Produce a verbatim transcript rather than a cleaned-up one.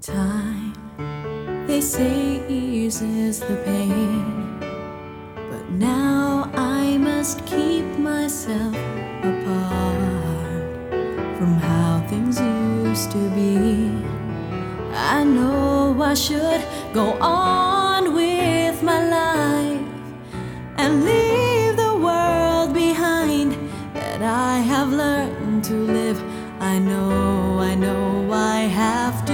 Time, they say, eases the pain, but now I must keep myself apart from how things used to be. I know I should go on with my life and leave the world behind that I have learned to live. I know, I know I have